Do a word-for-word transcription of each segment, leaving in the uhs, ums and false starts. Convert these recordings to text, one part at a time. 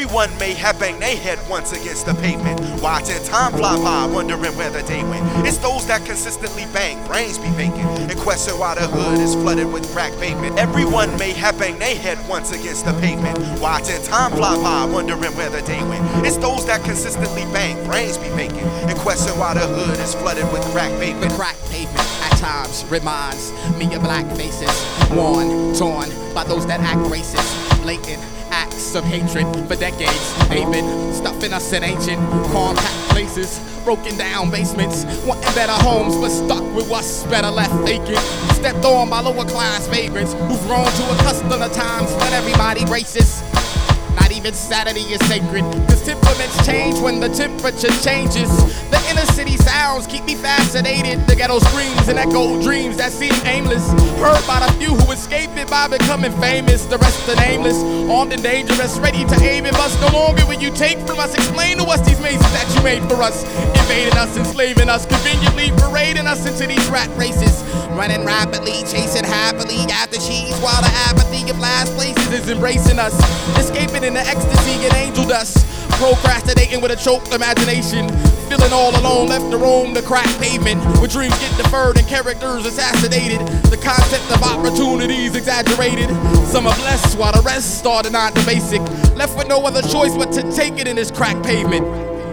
Everyone may have banged their head once against the pavement, watching time fly by, wondering where the day went. It's those that consistently bang, brains be vacant, and question why the hood is flooded with crack pavement. Everyone may have banged their head once against the pavement, watching time fly by, wondering where the day went. It's those that consistently bang, brains be vacant, and question why the hood is flooded with crack pavement. The crack pavement at times reminds me of black faces, worn, torn by those that act racist. Blatant acts of hatred for decades. They've been stuffing us in ancient, compact places, broken down basements, wanting better homes, but stuck with what's better left vacant. Stepped on by lower class vagrants who've grown to accustom to times when everybody racist. Not even Saturday is sacred, cause temperaments change when the temperature changes. The inner city sounds keep me fascinated. The ghetto screams and echo dreams that seem aimless, heard by the few who escape it by becoming famous. The rest are nameless, armed and dangerous, ready to aim and bust. No longer will you take from us. Explain to us these mazes that you made for us, invading us, enslaving us, conveniently parading us into these rat races. Running rapidly, chasing happily after cheese, while the apathy of last places is embracing us. Escaping in the ecstasy and angel dust, procrastinating with a choked imagination, feeling all alone, left to roam the crack pavement, where dreams get deferred and characters assassinated. The concept of opportunities exaggerated. Some are blessed while the rest are denied the basic, left with no other choice but to take it in this crack pavement.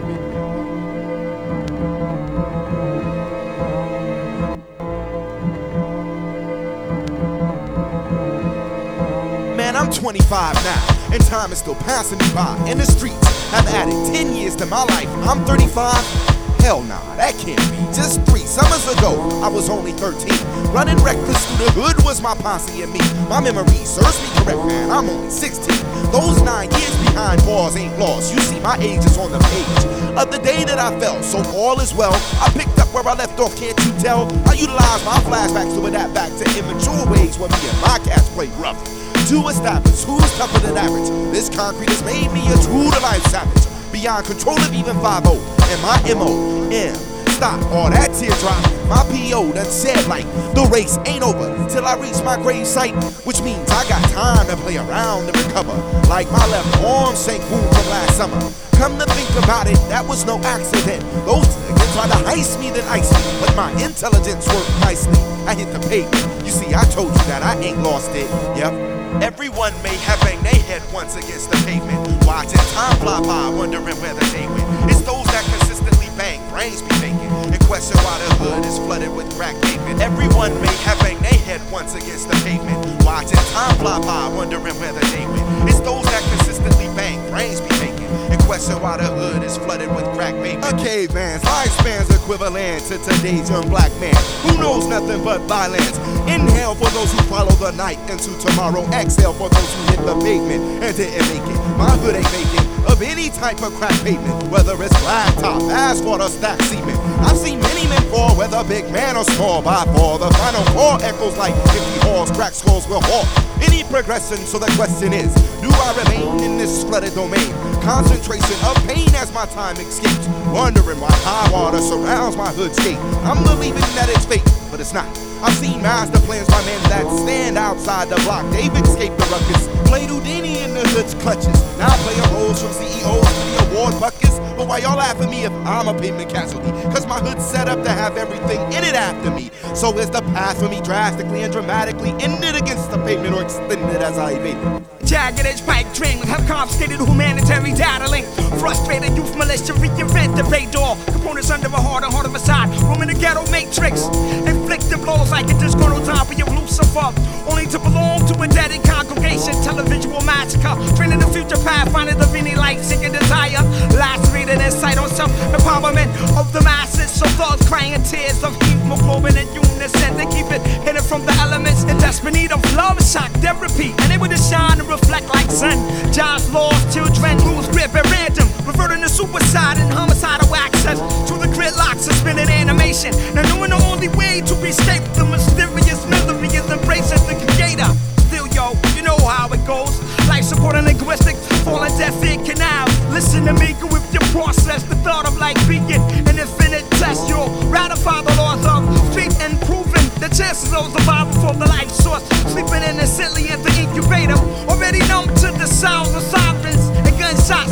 Man, I'm twenty-five now, and time is still passing me by. And the streets have added ten years to my life. I'm thirty-five? Hell nah, that can't be. Just three summers ago, I was only thirteen. Running reckless through the hood was my posse and me. My memory serves me correct, man, I'm only sixteen. Those nine years behind bars ain't lost. You see, my age is on the page of the day that I fell, so all is well. I picked up where I left off, can't you tell? I utilize my flashbacks to adapt back to immature ways when me and my cats played rough. To establish who's tougher than average. This concrete has made me a true-to-life savage, beyond control of even five oh. And my M O M, stop all that teardrop. My P O done said like, the race ain't over till I reach my grave site, which means I got time to play around and recover. Like my left arm sank boom from last summer. Come to think about it, that was no accident. Those niggas tried to heist me, then ice me, but my intelligence worked nicely. I hit the pavement. You see, I told you that I ain't lost it. Yep. Everyone may have banged their head once against the pavement, watching time fly by, wondering where the day went. It's those that consistently bang, brains be vacant, and question why the hood is flooded with crack pavement. Everyone may have banged their head once against the pavement, watching time fly by, wondering where the day went. It's those that consistently bang, brains be vacant, and question why the hood is flooded with crack pavement. A caveman's lifespan's equivalent to today's young black man who knows nothing but violence. Inhale for those who follow the night into tomorrow. Exhale for those who hit the pavement and didn't make it. My hood ain't vacant of any type of crack pavement, whether it's blacktop, asphalt, or stacked cement. I've seen many men fall, whether big man or small. By fall, the final call echoes like empty halls. Crack skulls will halt any progression. So the question is, do I remain in this flooded domain? Concentration of pain as my time escapes, wondering why high water surrounds my hoodscape. I'm believing that it's fake, but it's not. I've seen master plans by men that stand outside the block. They've escaped the ruckus, played Houdini in the hood's clutches. Now play a roles from C E Os to the award buckets. But why y'all laugh at me if I'm a pavement casualty? Cause my hood's set up to have everything in it after me. So is the path for me drastically and dramatically ended against the pavement or extended as I evade it? Jagged edge pipe dream have confiscated humanitarian data link. Frustrated youth militia reinvent the bay door. Components under a harder, harder facade. Room in the ghetto matrix. Inflict the blows like a disgruntled zombie of Lucifer. Only to belong to a dead congregation. Televisual massacre. Training the future path. Finding the many light seeking desire. Lacerated insight on self-empowerment of the masses. So thoughts crying tears of hemoglobin and unison. They keep it hidden from the elements. In desperate need of love and shock therapy. And able to shine and reflect like sun. Jobs lost, children lose grip at random, reverting to suicide and homicidal access to the gridlock, suspended animation. Now knowing the only way to escape the mysterious misery is embracing the creator. Still, yo, you know how it goes. Life supporting linguistics, falling deaf ear canal. Listen to me, go with your process. The thought of life being an infinite test. You'll ratify the laws of street and proving the chances of survival from the life source. Sleeping innocently in the incubator, already numb to the sounds of sirens and gunshots.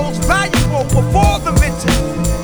most valuable before the vintage.